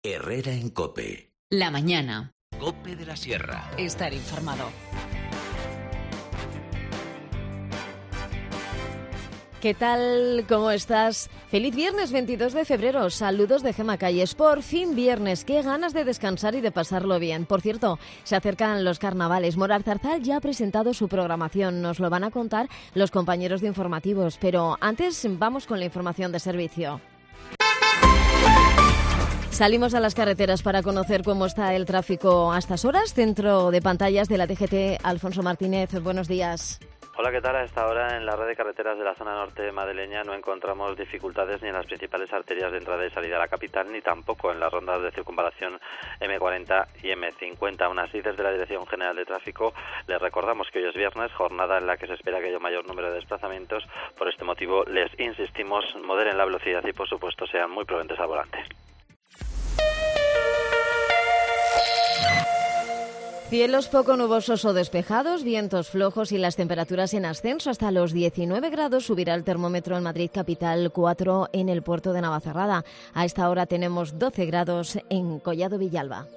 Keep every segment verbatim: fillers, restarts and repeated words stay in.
Herrera en COPE. La mañana. COPE de la Sierra. Estar informado. ¿Qué tal? ¿Cómo estás? Feliz viernes veintidós de febrero. Saludos de Gema Calles. Por fin viernes. Qué ganas de descansar y de pasarlo bien. Por cierto, se acercan los carnavales. Moralzarzal ya ha presentado su programación. Nos lo van a contar los compañeros de informativos. Pero antes vamos con la información de servicio. Salimos a las carreteras para conocer cómo está el tráfico a estas horas. Centro de pantallas de la D G T, Alfonso Martínez. Buenos días. Hola, ¿qué tal? A esta hora en la red de carreteras de la zona norte madrileña no encontramos dificultades ni en las principales arterias de entrada y salida a la capital, ni tampoco en las rondas de circunvalación eme cuarenta y eme cincuenta. Aún así, desde la Dirección General de Tráfico les recordamos que hoy es viernes, jornada en la que se espera que haya un mayor número de desplazamientos. Por este motivo, les insistimos, moderen la velocidad y, por supuesto, sean muy prudentes al volante. Cielos poco nubosos o despejados, vientos flojos y las temperaturas en ascenso hasta los diecinueve grados. Subirá el termómetro en Madrid capital, cuatro en el puerto de Navacerrada. A esta hora tenemos doce grados en Collado Villalba.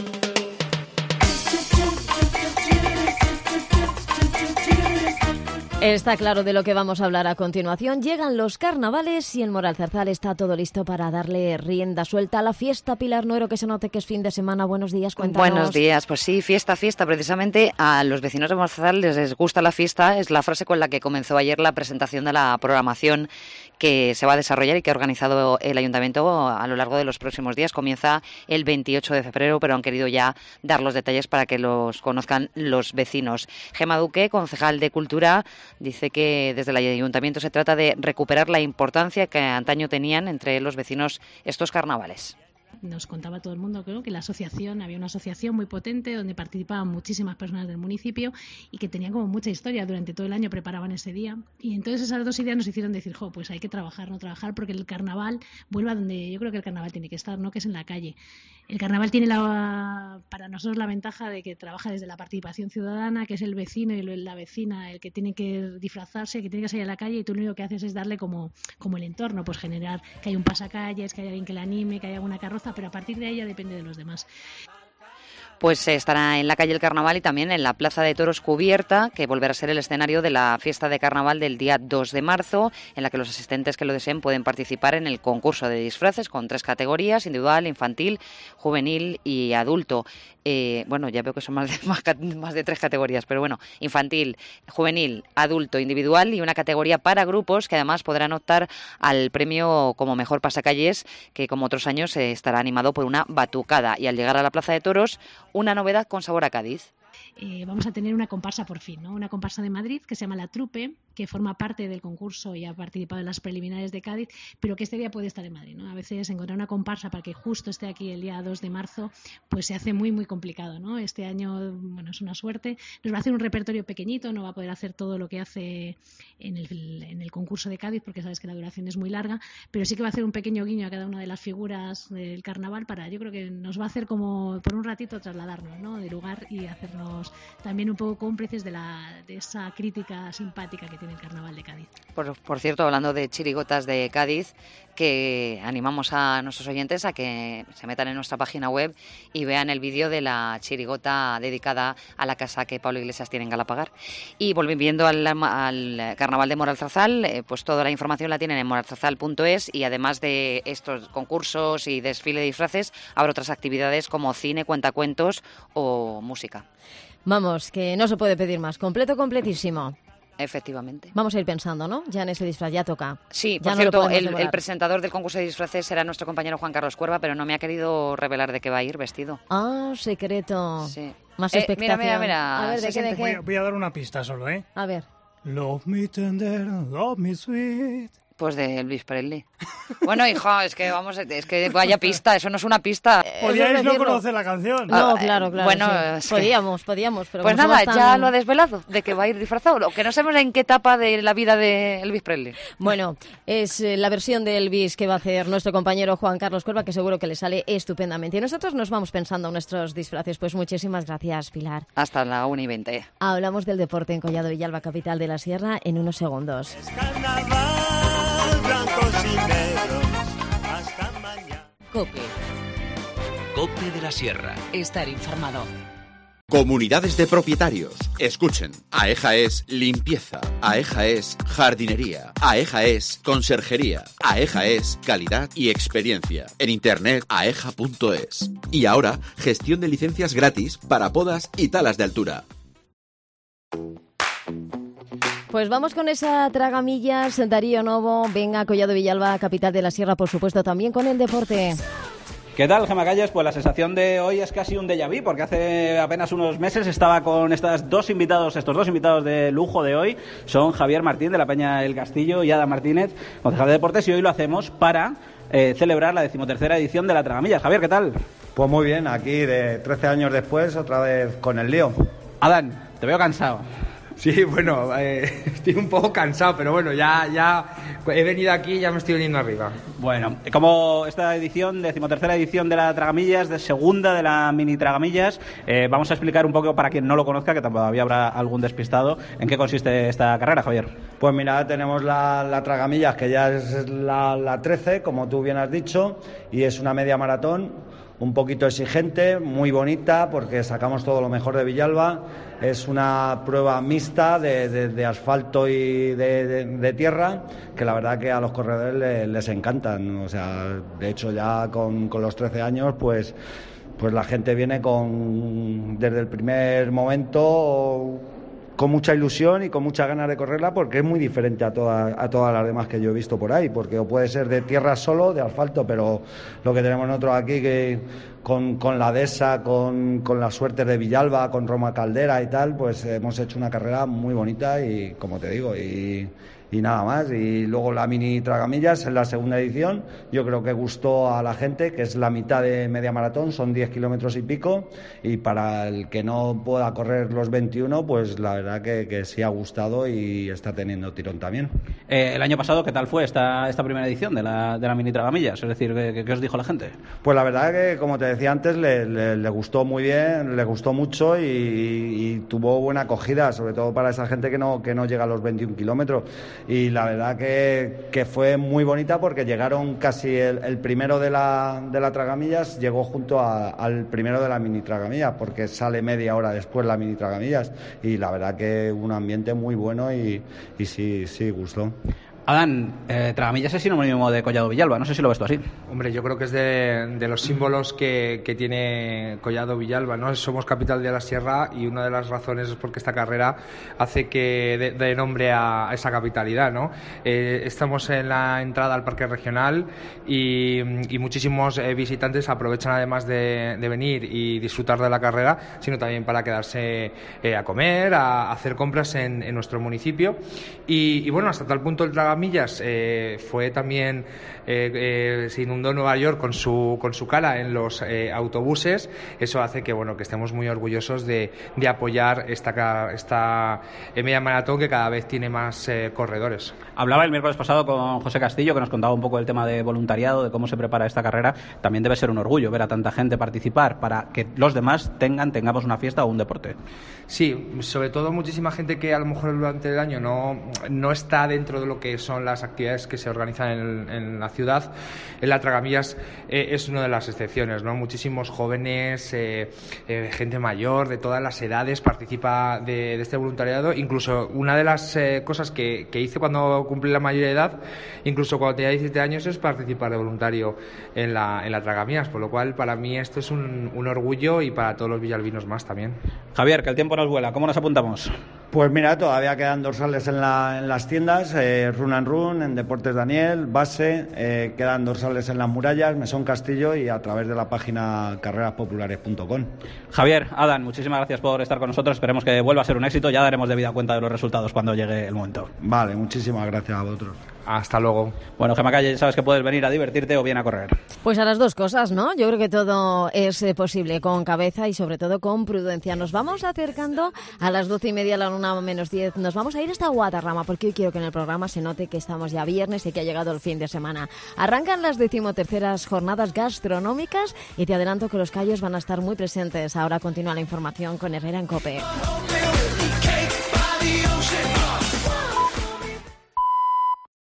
Está claro de lo que vamos a hablar a continuación. Llegan los carnavales y en Moralzarzal está todo listo para darle rienda suelta a la fiesta. Pilar Nuero, que se note que es fin de semana. Buenos días, cuéntanos. Buenos días, pues sí, fiesta, fiesta. Precisamente a los vecinos de Moralzarzal les, les gusta la fiesta. Es la frase con la que comenzó ayer la presentación de la programación que se va a desarrollar y que ha organizado el Ayuntamiento a lo largo de los próximos días. Comienza el veintiocho de febrero, pero han querido ya dar los detalles para que los conozcan los vecinos. Gema Duque, concejal de Cultura, dice que desde el Ayuntamiento se trata de recuperar la importancia que antaño tenían entre los vecinos estos carnavales. Nos contaba todo el mundo, creo, que la asociación, había una asociación muy potente donde participaban muchísimas personas del municipio y que tenían como mucha historia, durante todo el año preparaban ese día. Y entonces esas dos ideas nos hicieron decir, jo, pues hay que trabajar, no trabajar, porque el carnaval vuelva donde yo creo que el carnaval tiene que estar, ¿no? Que es en la calle. El carnaval tiene la, para nosotros la ventaja de que trabaja desde la participación ciudadana, que es el vecino y la vecina el que tiene que disfrazarse, que tiene que salir a la calle, y tú lo único que haces es darle como, como el entorno, pues generar que haya un pasacalles, que haya alguien que la anime, que haya alguna carroza, pero a partir de ahí ya depende de los demás. Pues estará en la calle El Carnaval y también en la Plaza de Toros cubierta, que volverá a ser el escenario de la fiesta de carnaval del día dos de marzo, en la que los asistentes que lo deseen pueden participar en el concurso de disfraces con tres categorías: individual, infantil, juvenil y adulto. Eh, bueno, ya veo que son más de, más, más de tres categorías, pero bueno, infantil, juvenil, adulto, individual y una categoría para grupos que además podrán optar al premio como mejor pasacalles, que como otros años eh, estará animado por una batucada. Y al llegar a la Plaza de Toros, una novedad con sabor a Cádiz. Eh, vamos a tener una comparsa por fin, ¿no? Una comparsa de Madrid que se llama La Trupe, que forma parte del concurso y ha participado en las preliminares de Cádiz, pero que este día puede estar en Madrid, ¿no? A veces encontrar una comparsa para que justo esté aquí el día dos de marzo, pues se hace muy, muy complicado, ¿no? Este año, bueno, es una suerte. Nos va a hacer un repertorio pequeñito, no va a poder hacer todo lo que hace en el, en el concurso de Cádiz, porque sabes que la duración es muy larga, pero sí que va a hacer un pequeño guiño a cada una de las figuras del carnaval para, yo creo que nos va a hacer como por un ratito trasladarnos, ¿no? De lugar y hacernos también un poco cómplices de, la, de esa crítica simpática que tiene el carnaval de Cádiz. Por, por cierto, hablando de chirigotas de Cádiz, que animamos a nuestros oyentes a que se metan en nuestra página web y vean el vídeo de la chirigota dedicada a la casa que Pablo Iglesias tiene en Galapagar. Y volviendo al, al carnaval de Moralzarzal, eh, pues toda la información la tienen en moralzarzal punto es, y además de estos concursos y desfile de disfraces, habrá otras actividades como cine, cuentacuentos o música. Vamos, que no se puede pedir más. Completo, completísimo. Efectivamente. Vamos a ir pensando, ¿no? Ya en ese disfraz, ya toca. Sí, por ya cierto, no el, el presentador del concurso de disfraces será nuestro compañero Juan Carlos Cuerva, pero no me ha querido revelar de qué va a ir vestido. Ah, secreto. Sí. Más eh, expectación. Mira, mira, mira. A ver, ¿de qué, de qué? Voy a, voy a dar una pista solo, ¿eh? A ver. Love me tender, love me sweet. Pues de Elvis Presley. Bueno, hijo, es que vamos, es que vaya pista, eso no es una pista. Podíais no conocer la canción. No, ah, claro, claro. Bueno, sí. es que... podíamos, podíamos. Pero pues como nada, tan... ya lo ha desvelado, de que va a ir disfrazado, lo que no sabemos en qué etapa de la vida de Elvis Presley. Bueno, es eh, la versión de Elvis que va a hacer nuestro compañero Juan Carlos Cuerva, que seguro que le sale estupendamente. Y nosotros nos vamos pensando en nuestros disfraces. Pues muchísimas gracias, Pilar. Hasta la una y veinte. Hablamos del deporte en Collado Villalba, capital de la Sierra, en unos segundos. Es carnaval, blancos y negros, hasta mañana. COPE. Cope de la Sierra. Estar informado. Comunidades de propietarios. Escuchen. AEJA es limpieza. AEJA es jardinería. AEJA es conserjería. AEJA es calidad y experiencia. En internet aeja punto es. Y ahora, gestión de licencias gratis para podas y talas de altura. Pues vamos con esa tragamillas, Darío Novo. Venga, Collado Villalba, capital de la Sierra, por supuesto, también con el deporte. ¿Qué tal, Gemma Calles? Pues la sensación de hoy es casi un déjà vu, porque hace apenas unos meses estaba con estas dos invitados, estos dos invitados de lujo de hoy. Son Javier Martín, de la Peña El Castillo, y Ada Martínez, concejal de Deportes, y hoy lo hacemos para eh, celebrar la decimotercera edición de la Tragamillas. Javier, ¿qué tal? Pues muy bien, aquí de trece años después, otra vez con el lío. Adán, te veo cansado. Sí, bueno, eh, estoy un poco cansado, pero bueno, ya, ya he venido aquí y ya me estoy viniendo arriba. Bueno, como esta edición, decimotercera edición de la Tragamillas, de segunda de la mini Tragamillas, eh, vamos a explicar un poco para quien no lo conozca, que todavía habrá algún despistado, en qué consiste esta carrera, Javier. Pues mira, tenemos la, la Tragamillas, que ya es la, la trece, como tú bien has dicho, y es una media maratón. Un poquito exigente, muy bonita, porque sacamos todo lo mejor de Villalba. Es una prueba mixta de, de, de asfalto y de, de, de tierra, que la verdad que a los corredores les, les encantan. O sea, de hecho ya con, con los trece años, pues, pues la gente viene con desde el primer momento con mucha ilusión y con muchas ganas de correrla, porque es muy diferente a, toda, a todas las demás que yo he visto por ahí, porque o puede ser de tierra solo, de asfalto, pero lo que tenemos nosotros aquí, que con, con la Dehesa, con, con las suertes de Villalba, con Roma Caldera y tal, pues hemos hecho una carrera muy bonita y, como te digo, y... y nada más. Y luego la mini Tragamillas en la segunda edición, yo creo que gustó a la gente, que es la mitad de media maratón, son diez kilómetros y pico, y para el que no pueda correr los veintiuno, pues la verdad que, que sí ha gustado y está teniendo tirón también. Eh, el año pasado, ¿qué tal fue esta, esta primera edición de la, de la mini Tragamillas? Es decir, ¿qué, qué os dijo la gente? Pues la verdad que, como te decía antes, le, le, le gustó muy bien, le gustó mucho y, y tuvo buena acogida, sobre todo para esa gente que no, que no llega a los veintiún kilómetros. Y la verdad que, que fue muy bonita, porque llegaron casi el, el primero de la, de la Tragamillas, llegó junto a, al primero de la mini Tragamillas, porque sale media hora después la mini Tragamillas, y la verdad que un ambiente muy bueno y, y sí, sí gustó. Adán, eh, Tragamillas es sinónimo de Collado Villalba, no sé si lo ves tú así. Hombre, yo creo que es de, de los símbolos que, que tiene Collado Villalba, ¿no? Somos capital de la Sierra y una de las razones es porque esta carrera hace que dé de nombre a, a esa capitalidad, ¿no? Eh, estamos en la entrada al parque regional y, y muchísimos eh, visitantes aprovechan, además de, de venir y disfrutar de la carrera, sino también para quedarse eh, a comer, a, a hacer compras en, en nuestro municipio y, y bueno, hasta tal punto el Tragamillas Millas eh, fue también eh, eh, se inundó Nueva York con su con su cara en los eh, autobuses. Eso hace que bueno que estemos muy orgullosos de, de apoyar esta esta media maratón, que cada vez tiene más eh, corredores. Hablaba el miércoles pasado con José Castillo, que nos contaba un poco el tema de voluntariado, de cómo se prepara esta carrera. También debe ser un orgullo ver a tanta gente participar para que los demás tengan tengamos una fiesta o un deporte. Sí, sobre todo muchísima gente que a lo mejor durante el año no no está dentro de lo que son las actividades que se organizan en, en la ciudad. En la Tragamillas eh, es una de las excepciones, ¿no? Muchísimos jóvenes, eh, eh, gente mayor, de todas las edades participa de, de este voluntariado. Incluso una de las eh, cosas que, que hice cuando cumplí la mayoría de edad, incluso cuando tenía diecisiete años, es participar de voluntario en la, en la Tragamillas, por lo cual para mí esto es un, un orgullo y para todos los villalbinos más también. Javier, que el tiempo nos vuela, ¿cómo nos apuntamos? Pues mira, todavía quedan dorsales en, la, en las tiendas, eh, Run and Run, en Deportes Daniel, Base, eh, quedan dorsales en las murallas, Mesón Castillo y a través de la página carreras populares punto com. Javier, Adán, muchísimas gracias por estar con nosotros, esperemos que vuelva a ser un éxito, ya daremos debida cuenta de los resultados cuando llegue el momento. Vale, muchísimas gracias a vosotros. Hasta luego. Bueno, Gemma Calle, sabes que puedes venir a divertirte o bien a correr. Pues a las dos cosas, ¿no? Yo creo que todo es eh, posible con cabeza y sobre todo con prudencia. Nos vamos acercando a las doce y media, a la una menos diez. Nos vamos a ir hasta Guadarrama, porque hoy quiero que en el programa se note que estamos ya viernes y que ha llegado el fin de semana. Arrancan las decimoterceras jornadas gastronómicas y te adelanto que los callos van a estar muy presentes. Ahora continúa la información con Herrera en COPE.